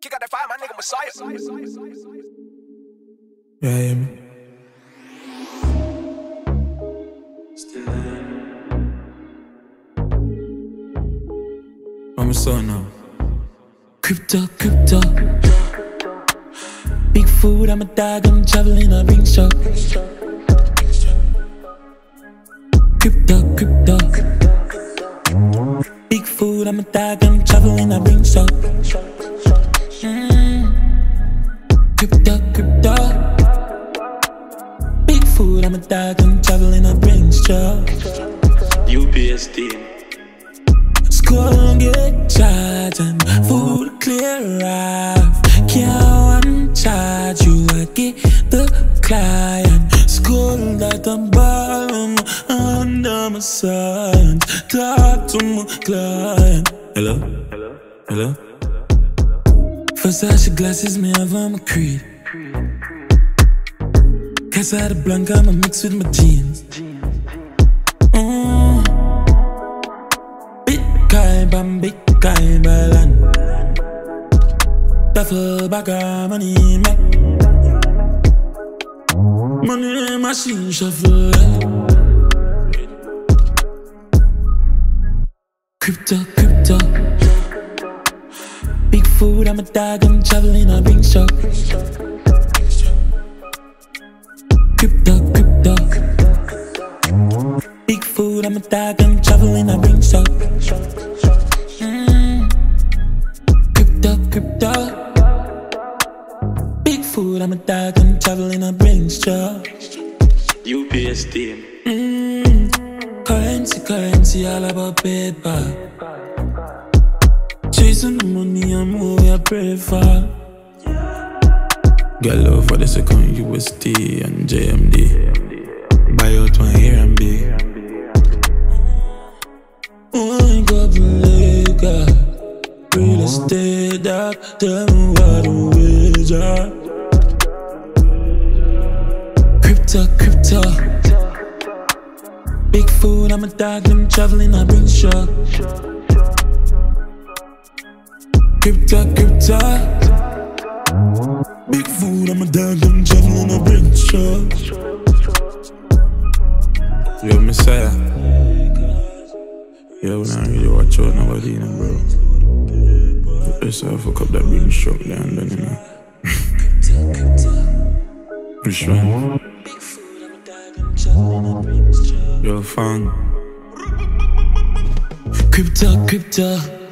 Kick out that fire, my nigga Messiah. Yeah, hear me? I'm a son now. Crypto. Big food, I'm a dog, I'm traveling a ring shop. Crypto. Big food, I'm a dog, I'm traveling a ring shop. Crypto. Big food, I'm a dog, I'm traveling a ring shop. UPSD. School get charged and food clear off. Can't one charge you, I get the client. School that I'm ballin' under my son. Talk to my client. Hello? Versace glasses, me have on my creed. Casa Blanca, I'ma mix with my jeans. Big guy, Balan. Duffel bag of money, make money machine shuffle. Crypto. Big food, I'm a dog, I'm traveling a ring shop. Crypto. Big food, I'm a dog, I'm traveling a ring shop. Crypto. Big food, I'm a dog, I'm traveling a ring shop. UPSD. Currency, all about paper. Chasing the money, I'm who I pray for. Get love for the second USD and JMD. Buy out my Airbnb. One couple liquor. Real estate dog, tell me what the wage are. Crypto. Big food, I'm a dog, I'm traveling, I bring shop. Crypto. Big food, I'm a dog, I'm traveling, I bring shop. Yo, Messiah. Yo, we don't really watch out nobody, bro. Just fuck up that ring shop there and then, you know. Which one? Yo, fang. Crypto.